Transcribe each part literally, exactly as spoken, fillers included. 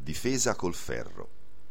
Difesa col ferro.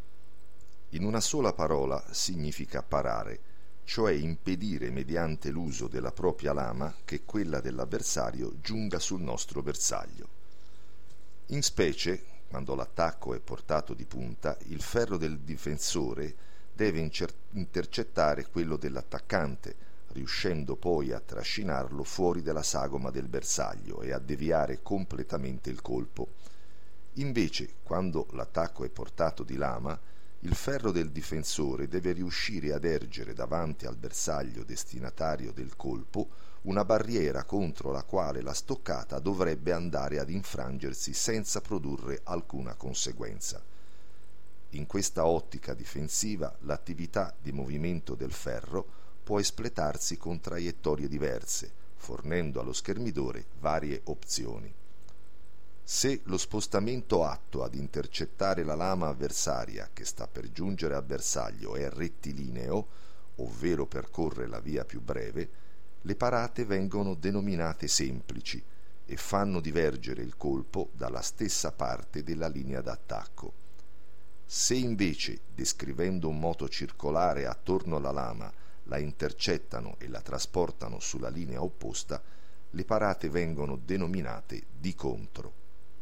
In una sola parola significa parare, cioè impedire mediante l'uso della propria lama che quella dell'avversario giunga sul nostro bersaglio. In specie, quando l'attacco è portato di punta, il ferro del difensore deve incer- intercettare quello dell'attaccante, riuscendo poi a trascinarlo fuori dalla sagoma del bersaglio e a deviare completamente il colpo. Invece, quando l'attacco è portato di lama, il ferro del difensore deve riuscire ad ergere davanti al bersaglio destinatario del colpo una barriera contro la quale la stoccata dovrebbe andare ad infrangersi senza produrre alcuna conseguenza. In questa ottica difensiva, l'attività di movimento del ferro può espletarsi con traiettorie diverse, fornendo allo schermidore varie opzioni. Se lo spostamento atto ad intercettare la lama avversaria che sta per giungere al bersaglio è rettilineo, ovvero percorre la via più breve, le parate vengono denominate semplici e fanno divergere il colpo dalla stessa parte della linea d'attacco. Se invece, descrivendo un moto circolare attorno alla lama, la intercettano e la trasportano sulla linea opposta, le parate vengono denominate di contro.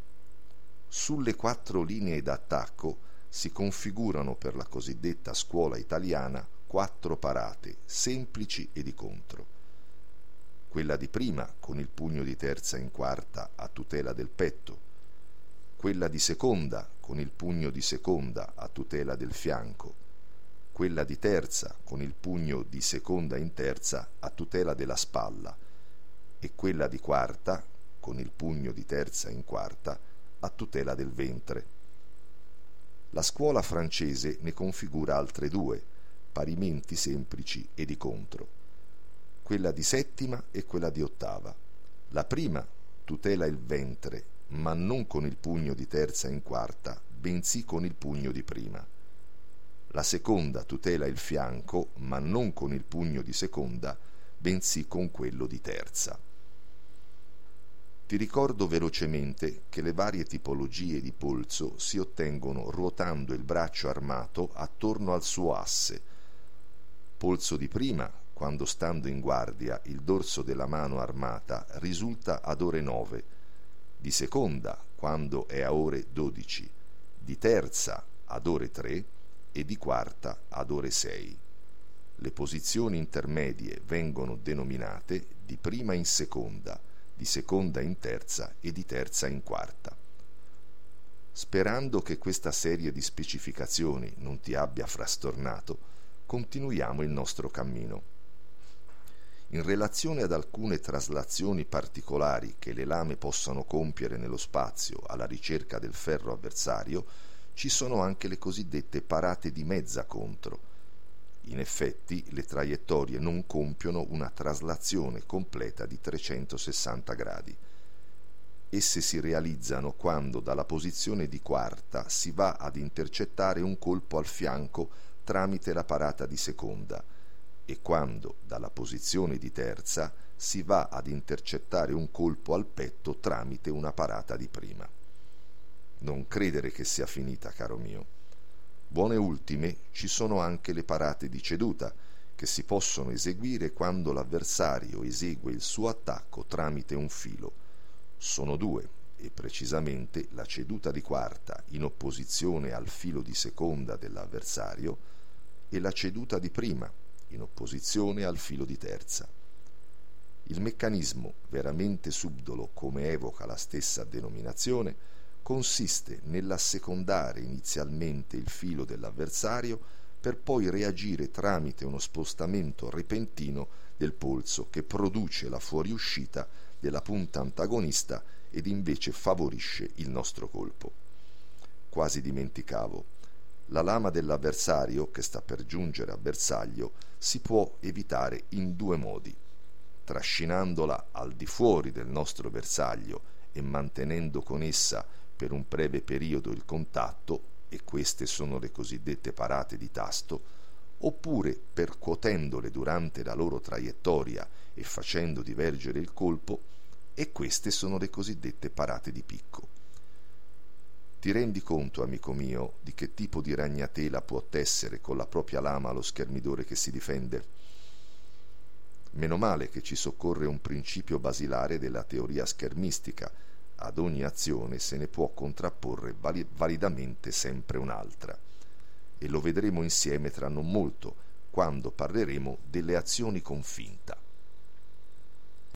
Sulle quattro linee d'attacco si configurano per la cosiddetta scuola italiana quattro parate, semplici e di contro. Quella di prima con il pugno di terza in quarta a tutela del petto, quella di seconda con il pugno di seconda a tutela del fianco, quella di terza con il pugno di seconda in terza a tutela della spalla e quella di quarta con il pugno di terza in quarta a tutela del ventre. La scuola francese ne configura altre due, parimenti semplici e di contro, quella di settima e quella di ottava. La prima tutela il ventre, ma non con il pugno di terza in quarta, bensì con il pugno di prima. La seconda tutela il fianco, ma non con il pugno di seconda, bensì con quello di terza. Ti ricordo velocemente che le varie tipologie di polso si ottengono ruotando il braccio armato attorno al suo asse. Polso di prima, quando stando in guardia il dorso della mano armata risulta ad ore nove, di seconda, quando è a ore dodici, di terza ad ore tre e di quarta ad ore sei. Le posizioni intermedie vengono denominate di prima in seconda, di seconda in terza e di terza in quarta. Sperando che questa serie di specificazioni non ti abbia frastornato, continuiamo il nostro cammino. In relazione ad alcune traslazioni particolari che le lame possano compiere nello spazio alla ricerca del ferro avversario, ci sono anche le cosiddette parate di mezza contro. In effetti, le traiettorie non compiono una traslazione completa di trecentosessanta gradi. Esse si realizzano quando dalla posizione di quarta si va ad intercettare un colpo al fianco tramite la parata di seconda e quando dalla posizione di terza si va ad intercettare un colpo al petto tramite una parata di prima. Non credere che sia finita, caro mio. Buone ultime ci sono anche le parate di ceduta, che si possono eseguire quando l'avversario esegue il suo attacco tramite un filo. Sono due, e precisamente la ceduta di quarta in opposizione al filo di seconda dell'avversario e la ceduta di prima in opposizione al filo di terza. Il meccanismo, veramente subdolo come evoca la stessa denominazione, consiste nell'assecondare inizialmente il filo dell'avversario per poi reagire tramite uno spostamento repentino del polso che produce la fuoriuscita della punta antagonista ed invece favorisce il nostro colpo. Quasi dimenticavo. La lama dell'avversario che sta per giungere a bersaglio si può evitare in due modi: trascinandola al di fuori del nostro bersaglio e mantenendo con essa per un breve periodo il contatto, e queste sono le cosiddette parate di tasto, oppure percuotendole durante la loro traiettoria e facendo divergere il colpo, e queste sono le cosiddette parate di picco. Ti rendi conto, amico mio, di che tipo di ragnatela può tessere con la propria lama lo schermidore che si difende? Meno male che ci soccorre un principio basilare della teoria schermistica: ad ogni azione se ne può contrapporre vali- validamente sempre un'altra. E lo vedremo insieme tra non molto, quando parleremo delle azioni con finta.